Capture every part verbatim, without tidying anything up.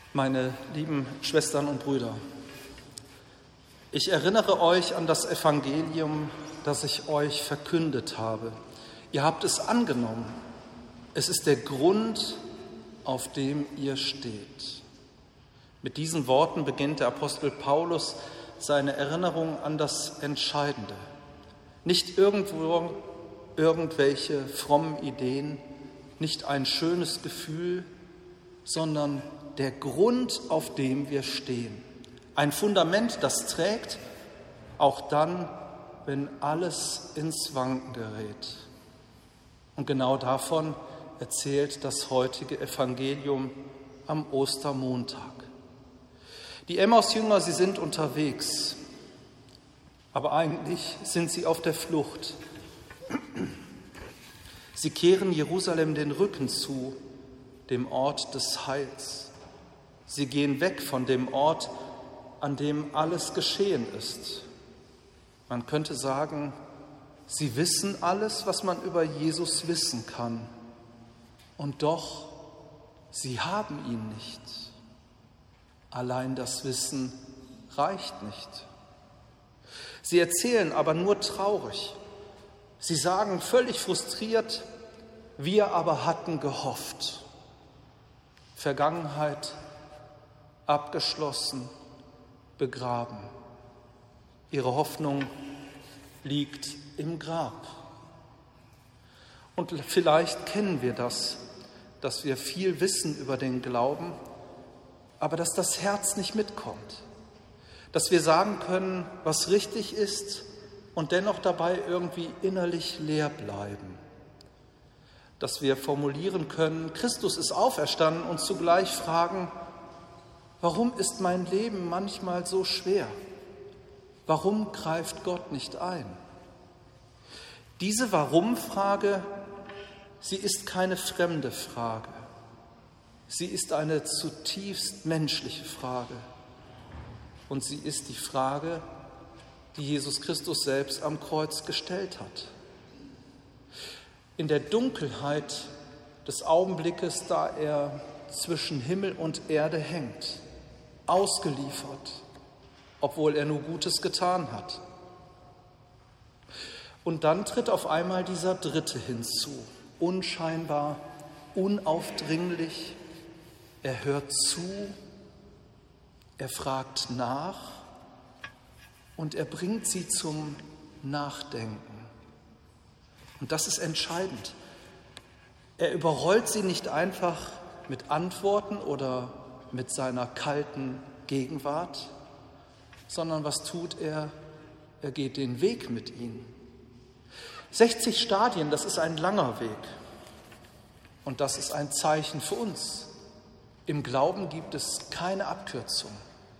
Meine lieben Schwestern und Brüder, ich erinnere euch an das Evangelium, das ich euch verkündet habe. Ihr habt es angenommen. Es ist der Grund, auf dem ihr steht. Mit diesen Worten beginnt der Apostel Paulus seine Erinnerung an das Entscheidende. Nicht irgendwo irgendwelche frommen Ideen, nicht ein schönes Gefühl, sondern der Grund, auf dem wir stehen. Ein Fundament, das trägt, auch dann, wenn alles ins Wanken gerät. Und genau davon erzählt das heutige Evangelium am Ostermontag. Die Emmaus-Jünger, sie sind unterwegs, aber eigentlich sind sie auf der Flucht. Sie kehren Jerusalem den Rücken zu, dem Ort des Heils. Sie gehen weg von dem Ort, an dem alles geschehen ist. Man könnte sagen, sie wissen alles, was man über Jesus wissen kann. Und doch, sie haben ihn nicht. Allein das Wissen reicht nicht. Sie erzählen aber nur traurig. Sie sagen völlig frustriert, wir aber hatten gehofft. Vergangenheit abgeschlossen, begraben. Ihre Hoffnung liegt im Grab. Und vielleicht kennen wir das, dass wir viel wissen über den Glauben, aber dass das Herz nicht mitkommt. Dass wir sagen können, was richtig ist und dennoch dabei irgendwie innerlich leer bleiben. Dass wir formulieren können, Christus ist auferstanden und zugleich fragen, warum ist mein Leben manchmal so schwer? Warum greift Gott nicht ein? Diese Warum-Frage, sie ist keine fremde Frage. Sie ist eine zutiefst menschliche Frage. Und sie ist die Frage, die Jesus Christus selbst am Kreuz gestellt hat. In der Dunkelheit des Augenblickes, da er zwischen Himmel und Erde hängt, ausgeliefert, obwohl er nur Gutes getan hat. Und dann tritt auf einmal dieser Dritte hinzu, unscheinbar, unaufdringlich. Er hört zu, er fragt nach und er bringt sie zum Nachdenken. Und das ist entscheidend. Er überrollt sie nicht einfach mit Antworten oder mit seiner kalten Gegenwart, sondern was tut er? Er geht den Weg mit ihnen. sechzig Stadien, das ist ein langer Weg. Und das ist ein Zeichen für uns. Im Glauben gibt es keine Abkürzung.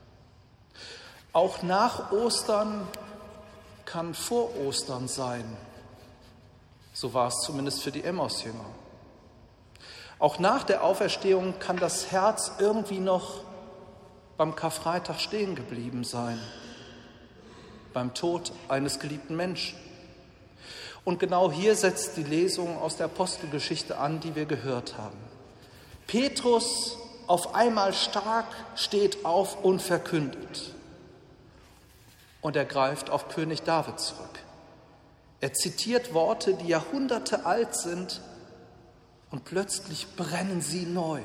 Auch nach Ostern kann vor Ostern sein. So war es zumindest für die Emmaus-Jünger. Auch nach der Auferstehung kann das Herz irgendwie noch beim Karfreitag stehen geblieben sein, beim Tod eines geliebten Menschen. Und genau hier setzt die Lesung aus der Apostelgeschichte an, die wir gehört haben. Petrus, auf einmal stark, steht auf und verkündet. Und er greift auf König David zurück. Er zitiert Worte, die Jahrhunderte alt sind, und plötzlich brennen sie neu.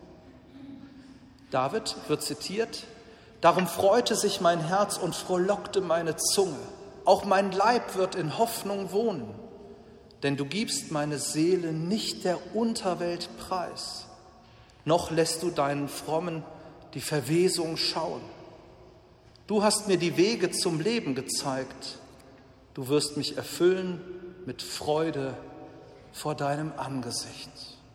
David wird zitiert, darum freute sich mein Herz und frohlockte meine Zunge. Auch mein Leib wird in Hoffnung wohnen, denn du gibst meine Seele nicht der Unterwelt preis, noch lässt du deinen Frommen die Verwesung schauen. Du hast mir die Wege zum Leben gezeigt, du wirst mich erfüllen mit Freude vor deinem Angesicht.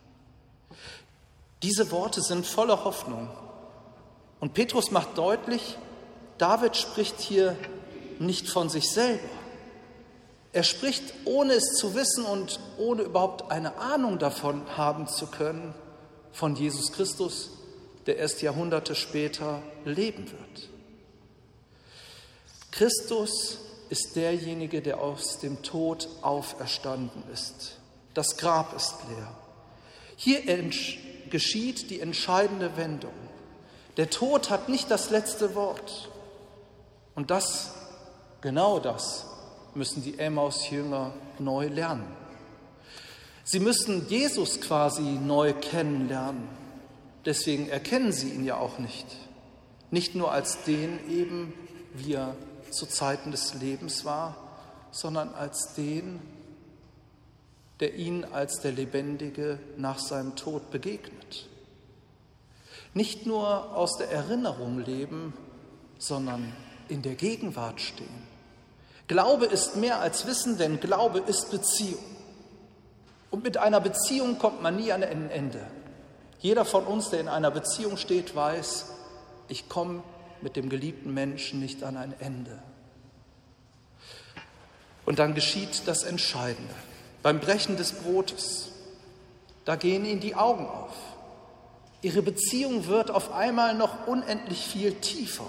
Diese Worte sind voller Hoffnung. Und Petrus macht deutlich, David spricht hier nicht von sich selber. Er spricht, ohne es zu wissen und ohne überhaupt eine Ahnung davon haben zu können, von Jesus Christus, der erst Jahrhunderte später leben wird. Christus ist derjenige, der aus dem Tod auferstanden ist. Das Grab ist leer. Hier geschieht die entscheidende Wendung. Der Tod hat nicht das letzte Wort. Und das, genau das, müssen die Emmaus-Jünger neu lernen. Sie müssen Jesus quasi neu kennenlernen. Deswegen erkennen sie ihn ja auch nicht. Nicht nur als den eben, wie er zu Zeiten des Lebens war, sondern als den, der ihnen als der Lebendige nach seinem Tod begegnet. Nicht nur aus der Erinnerung leben, sondern in der Gegenwart stehen. Glaube ist mehr als Wissen, denn Glaube ist Beziehung. Und mit einer Beziehung kommt man nie an ein Ende. Jeder von uns, der in einer Beziehung steht, weiß, ich komme mit dem geliebten Menschen nicht an ein Ende. Und dann geschieht das Entscheidende. Beim Brechen des Brotes, da gehen ihnen die Augen auf. Ihre Beziehung wird auf einmal noch unendlich viel tiefer.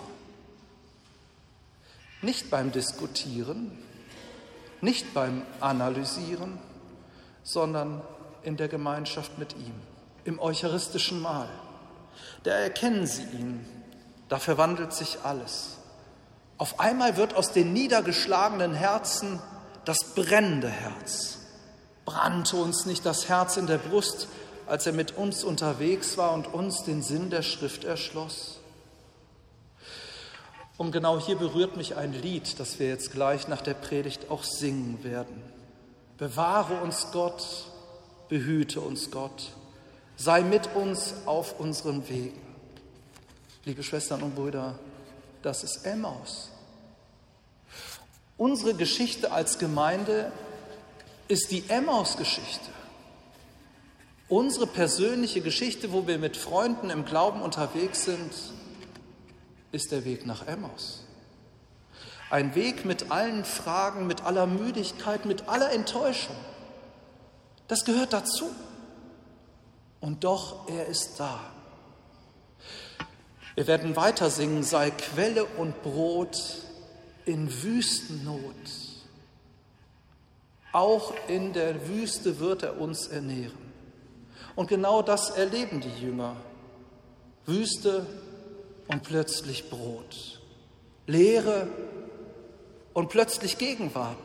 Nicht beim Diskutieren, nicht beim Analysieren, sondern in der Gemeinschaft mit ihm, im eucharistischen Mahl. Da erkennen sie ihn, da verwandelt sich alles. Auf einmal wird aus den niedergeschlagenen Herzen das brennende Herz. Brannte uns nicht das Herz in der Brust, als er mit uns unterwegs war und uns den Sinn der Schrift erschloss? Und genau hier berührt mich ein Lied, das wir jetzt gleich nach der Predigt auch singen werden. Bewahre uns Gott, behüte uns Gott, sei mit uns auf unseren Wegen. Liebe Schwestern und Brüder, das ist Emmaus. Unsere Geschichte als Gemeinde ist die Emmaus-Geschichte. Unsere persönliche Geschichte, wo wir mit Freunden im Glauben unterwegs sind, ist der Weg nach Emmaus. Ein Weg mit allen Fragen, mit aller Müdigkeit, mit aller Enttäuschung. Das gehört dazu. Und doch, er ist da. Wir werden weiter singen, sei Quelle und Brot in Wüstennot. Auch in der Wüste wird er uns ernähren. Und genau das erleben die Jünger. Wüste und plötzlich Brot. Leere und plötzlich Gegenwart.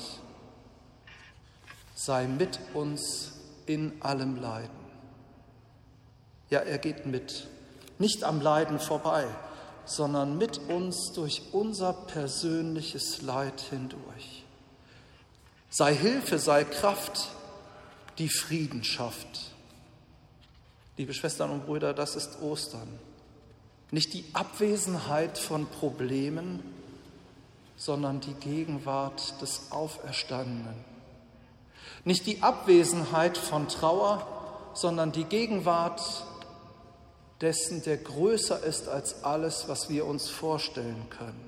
Sei mit uns in allem Leiden. Ja, er geht mit, nicht am Leiden vorbei, sondern mit uns durch unser persönliches Leid hindurch. Sei Hilfe, sei Kraft, die Frieden schafft. Liebe Schwestern und Brüder, das ist Ostern. Nicht die Abwesenheit von Problemen, sondern die Gegenwart des Auferstandenen. Nicht die Abwesenheit von Trauer, sondern die Gegenwart dessen, der größer ist als alles, was wir uns vorstellen können.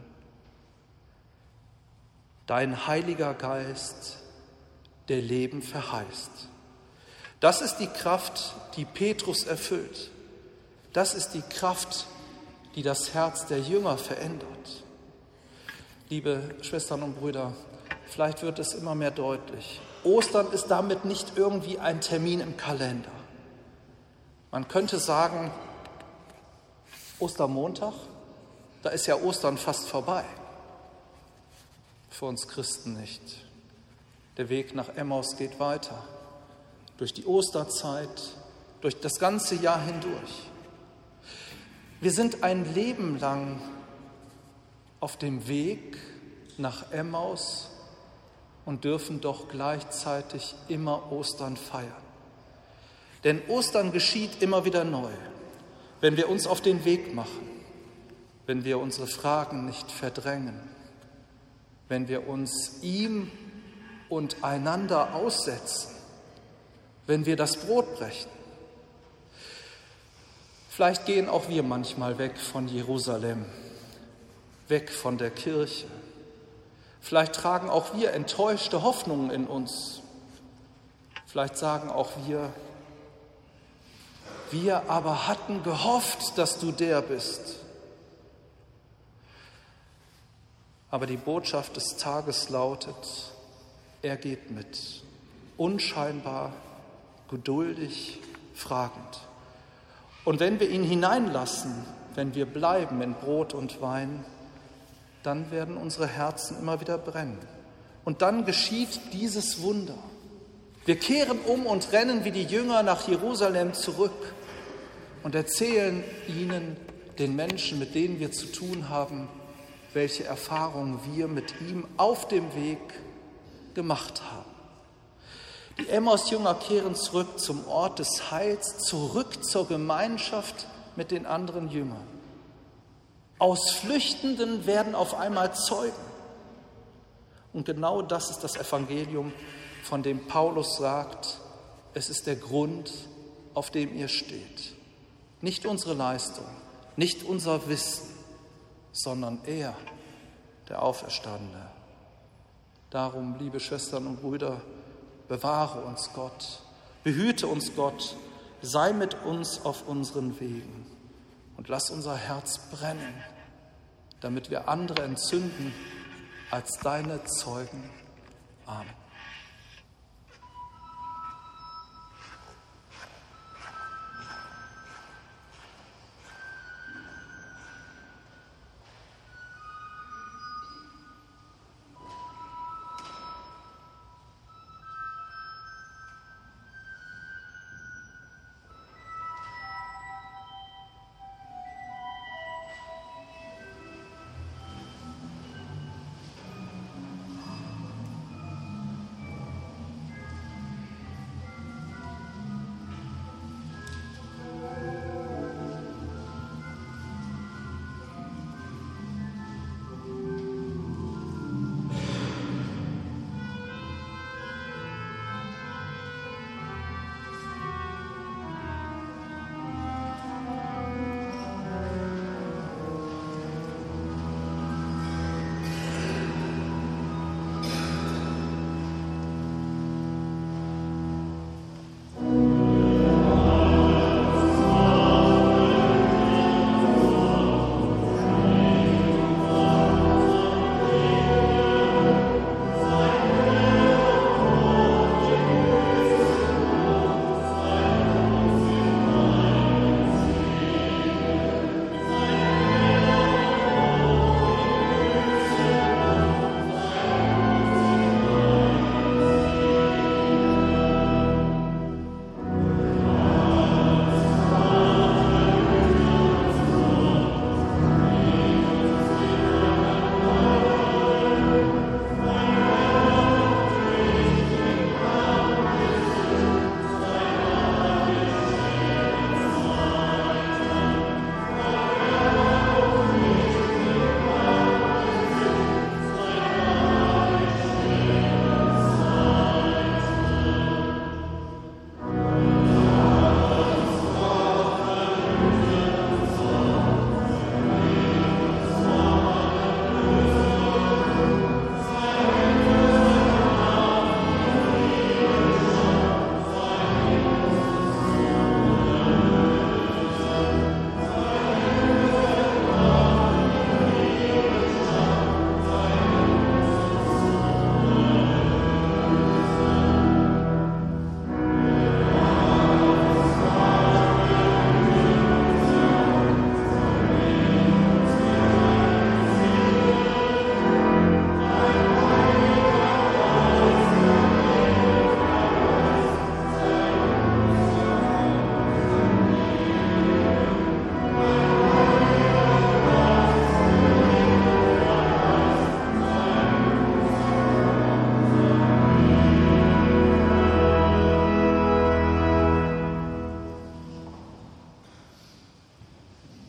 Dein Heiliger Geist, der Leben verheißt. Das ist die Kraft, die Petrus erfüllt. Das ist die Kraft, die das Herz der Jünger verändert. Liebe Schwestern und Brüder, vielleicht wird es immer mehr deutlich. Ostern ist damit nicht irgendwie ein Termin im Kalender. Man könnte sagen, Ostermontag, da ist ja Ostern fast vorbei. Für uns Christen nicht. Der Weg nach Emmaus geht weiter. Durch die Osterzeit, durch das ganze Jahr hindurch. Wir sind ein Leben lang auf dem Weg nach Emmaus und dürfen doch gleichzeitig immer Ostern feiern. Denn Ostern geschieht immer wieder neu, wenn wir uns auf den Weg machen, wenn wir unsere Fragen nicht verdrängen, wenn wir uns ihm und einander aussetzen, wenn wir das Brot brechen. Vielleicht gehen auch wir manchmal weg von Jerusalem, weg von der Kirche. Vielleicht tragen auch wir enttäuschte Hoffnungen in uns. Vielleicht sagen auch wir, wir aber hatten gehofft, dass du der bist. Aber die Botschaft des Tages lautet, er geht mit, unscheinbar, geduldig, fragend. Und wenn wir ihn hineinlassen, wenn wir bleiben in Brot und Wein, dann werden unsere Herzen immer wieder brennen. Und dann geschieht dieses Wunder. Wir kehren um und rennen wie die Jünger nach Jerusalem zurück und erzählen ihnen, den Menschen, mit denen wir zu tun haben, welche Erfahrungen wir mit ihm auf dem Weg gemacht haben. Die Emmaus-Jünger kehren zurück zum Ort des Heils, zurück zur Gemeinschaft mit den anderen Jüngern. Aus Flüchtenden werden auf einmal Zeugen. Und genau das ist das Evangelium, von dem Paulus sagt, es ist der Grund, auf dem ihr steht. Nicht unsere Leistung, nicht unser Wissen, sondern er, der Auferstandene. Darum, liebe Schwestern und Brüder, bewahre uns Gott, behüte uns Gott, sei mit uns auf unseren Wegen und lass unser Herz brennen, damit wir andere entzünden als deine Zeugen. Amen.